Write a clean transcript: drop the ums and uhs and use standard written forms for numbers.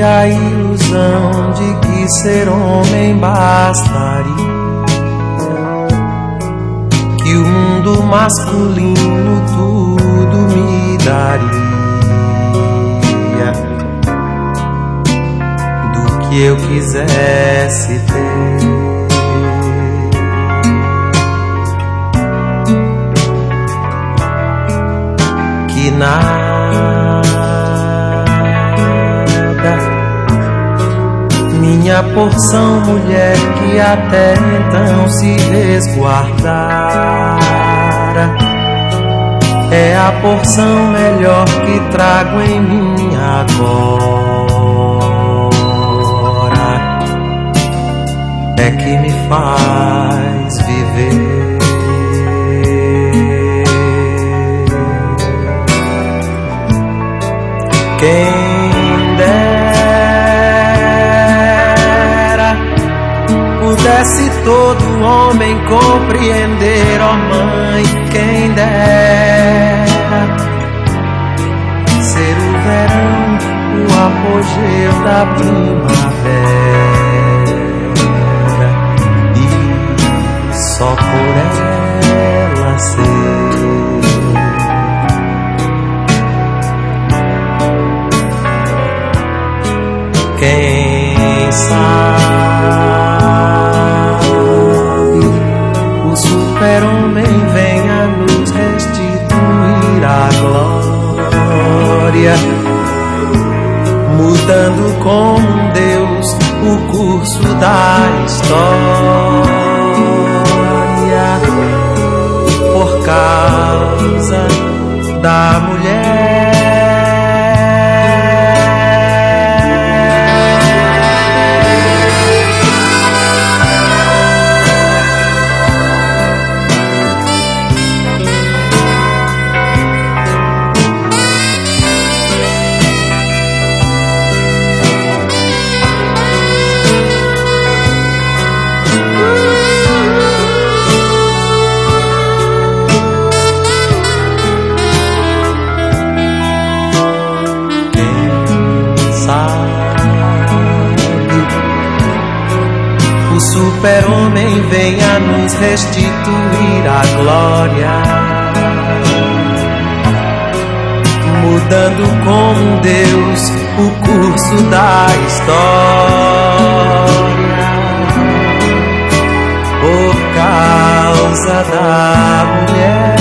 a ilusão de que ser homem bastaria, que o mundo masculino tudo me daria, do que eu quisesse ter. Que nada, minha porção, mulher, que até então se resguardara, é a porção melhor que trago em mim agora, é que me faz viver. Quem dera pudesse todo homem compreender, ó mãe, quem dera ser o verão, o apogeu da primavera, e só por ela ser. Quem sabe o super-homem venha nos restituir a glória, mudando com Deus o curso da história, por causa da mulher. O super-homem venha nos restituir a glória, mudando com Deus o curso da história, por causa da mulher.